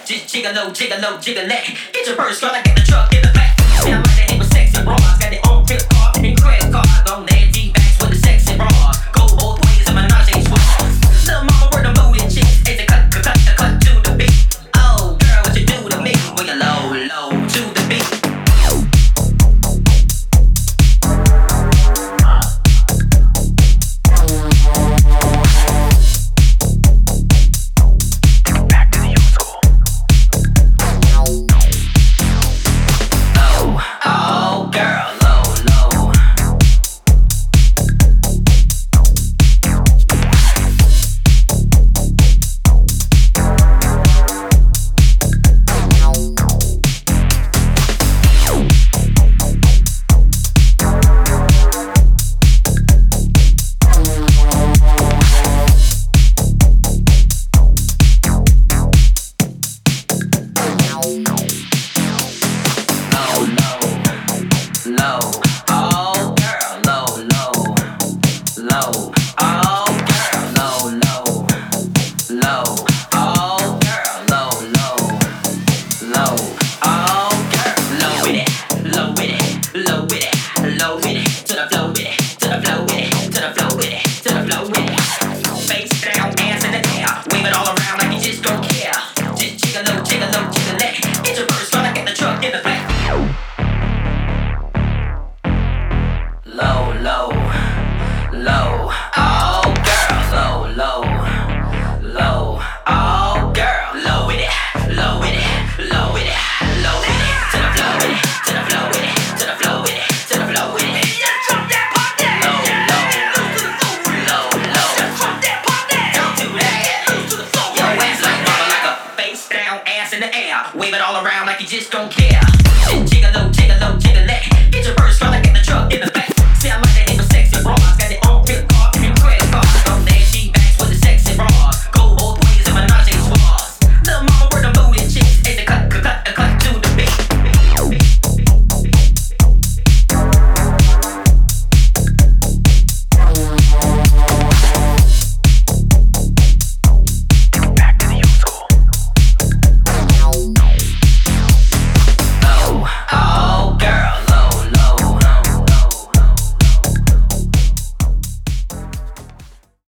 Just jiggle, jiggle, jiggle it. Get your purse, gonna get the truck in the back. See, I like to hit with sexy bras. Got their own credit card and credit card. On their D-backs with the sexy bra. Go both ways in menage a trois. Little mama work the booty chicks. It's a cut to the beat. Oh, girl, what you do to me? When you're low to the beat. Wave it all around like you just don't care. Jiggle, jiggle, jiggle it. Get your purse, tryna get the truck in the back.